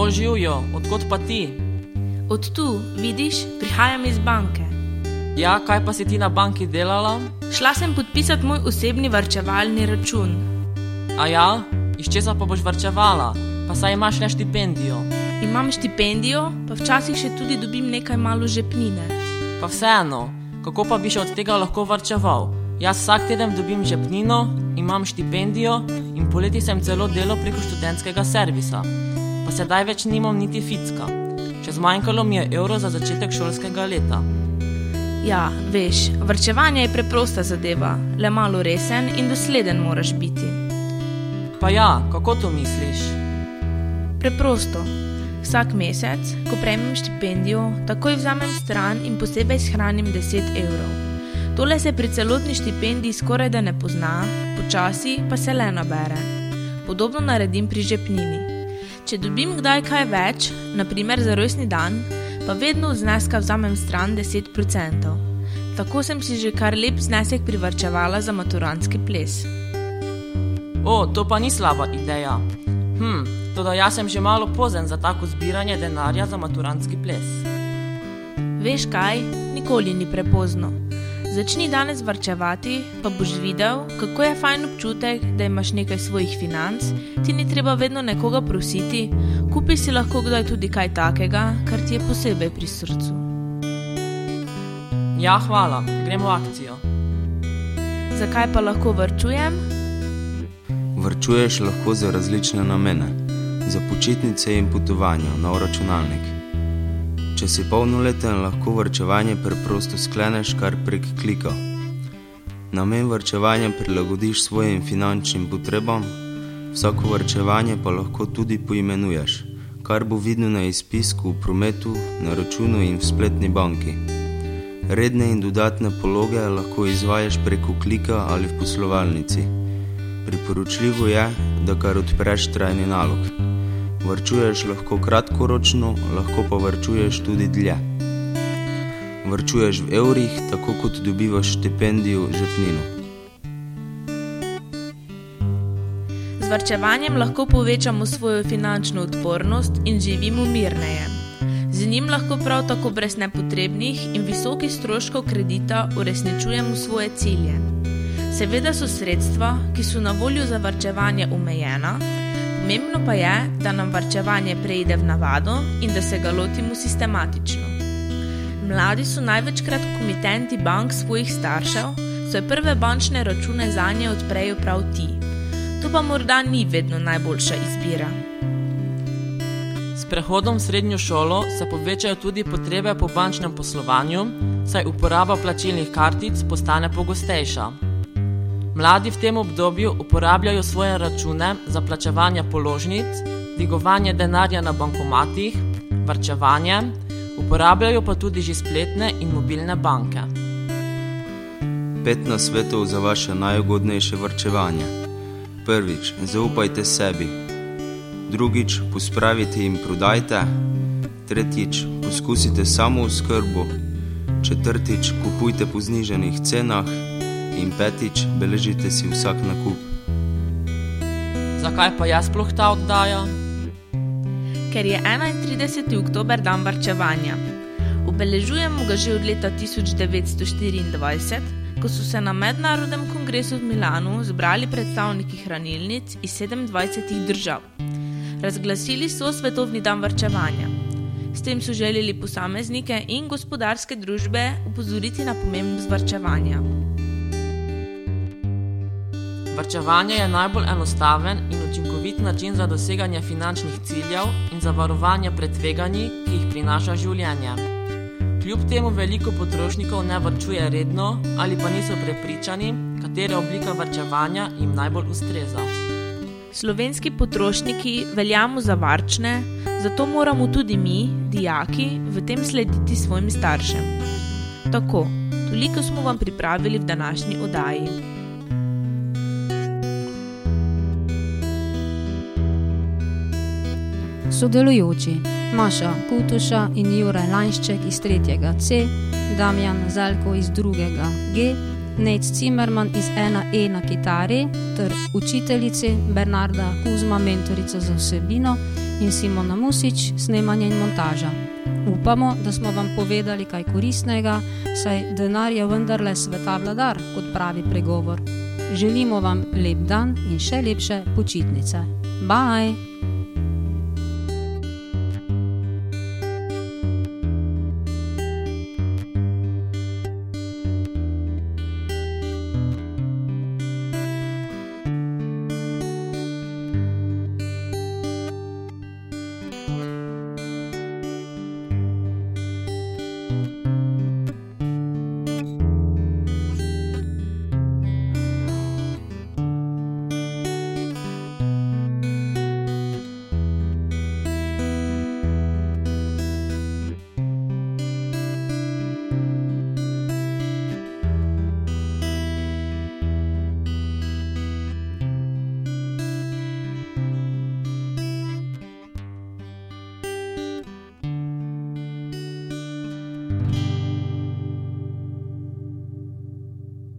Živjo, odkot pa ti? Od tu, vidiš, prihajam iz banke. Ja, kaj pa si ti na banki delala? Šla sem podpisati moj osebni varčevalni račun. A ja, iz česa pa boš varčevala? Pa saj imaš le štipendijo. Imam štipendijo, pa včasih še tudi dobim nekaj malo žepnine. Pa vseeno, kako pa bi še od tega lahko varčeval? Jaz vsak teden dobim žepnino, imam štipendijo in poleti sem celo delal preko študentskega servisa. Pa sedaj več nimam niti ficka. Še zmanjkalo mi je evro za začetek šolskega leta. Ja, veš, varčevanje je preprosta zadeva, le malo resen in dosleden moraš biti. Pa ja, kako to misliš? Preprosto. Vsak mesec, ko prejmem štipendijo, takoj vzamem stran in posebej shranim 10 evrov. Tole se pri celotni štipendiji skoraj da ne pozna, počasi pa se le nabere. Podobno naredim pri žepnini. Če dobim kdaj kaj več, na primer za rojstni dan, pa vedno od zneska vzamem stran 10%. Tako sem si že kar lep znesek privarčevala za maturantski ples. O, to pa ni slaba ideja. Toda jaz sem že malo pozen za tako zbiranje denarja za maturantski ples. Veš kaj, nikoli ni prepozno. Začni danes varčevati, pa boš videl, kako je fajn občutek, da imaš nekaj svojih financ, ti ni treba vedno nekoga prositi, kupi si lahko kdaj tudi kaj takega, kar ti je posebej pri srcu. Ja, hvala, gremo v akcijo. Zakaj pa lahko varčujem? Varčuješ lahko za različne namene, za počitnice in potovanja, nov računalnik. Če si polnoleten, lahko varčevanje preprosto skleneš kar prek klika. Namen varčevanja prilagodiš svojim finančnim potrebam, vsako varčevanje pa lahko tudi poimenuješ, kar bo vidno na izpisku v prometu, na računu in v spletni banki. Redne in dodatne pologe lahko izvajaš preko klika ali v poslovalnici. Priporočljivo je, da kar odpreš trajni nalog. Varčuješ lahko kratkoročno, lahko pa varčuješ tudi dlje. Varčuješ v evrih, tako kot dobivaš štipendijo žepnino. Z varčevanjem lahko povečamo svojo finančno odpornost in živimo mirneje. Z njim lahko prav tako brez nepotrebnih in visokih stroškov kredita uresničujemo svoje cilje. Seveda so sredstva, ki so na voljo za varčevanje omejena, pomembno pa je, da nam varčevanje preide v navado in da se ga lotimo sistematično. Mladi so največkrat komitenti bank svojih staršev, svoje prve bančne račune zanje odprejo prav ti. To pa morda ni vedno najboljša izbira. S prehodom v srednjo šolo se povečajo tudi potrebe po bančnem poslovanju, saj uporaba plačilnih kartic postane pogostejša. Mladi v tem obdobju uporabljajo svoje račune za plačevanje položnic, dvigovanje denarja na bankomatih, varčevanje, uporabljajo pa tudi že spletne in mobilne banke. 5 nasvetov za vaše najugodnejše varčevanje. Prvič, zaupajte sebi. Drugič, pospravite in prodajte. Tretjič, poskusite samooskrbo. Četrtič, kupujte po znižanih cenah. In petič, beležite si vsak nakup. Zakaj pa jaz sploh ta oddaja? Ker je 31. oktober dan varčevanja. Obeležujemo ga že od leta 1924, ko so se na mednarodnem kongresu v Milanu zbrali predstavniki hranilnic iz 27 držav. Razglasili so svetovni dan varčevanja. S tem so želeli posameznike in gospodarske družbe opozoriti na pomembnost varčevanja. Varčevanje je najbolj enostaven in učinkovit način za doseganje finančnih ciljev in za varovanje pred tveganji, ki jih prinaša življenje. Kljub temu veliko potrošnikov ne varčuje redno ali pa niso prepričani, katera oblika varčevanja jim najbolj ustreza. Slovenski potrošniki veljamo za varčne, zato moramo tudi mi, dijaki, v tem slediti svojim staršem. Tako, toliko smo vam pripravili v današnji oddaji. Sodelujoči Maša Kutuša in Juraj Lanšček iz 3. C, Damjan Zelko iz 2. G, Nec Cimerman iz 1E na kitari ter učiteljici Bernarda Kuzma, mentorica za vsebino, in Simona Musič, snemanje in montaža. Upamo, da smo vam povedali kaj koristnega, saj denar je vendarle sveta vladar, kot pravi pregovor. Želimo vam lep dan in še lepše počitnice. Bye!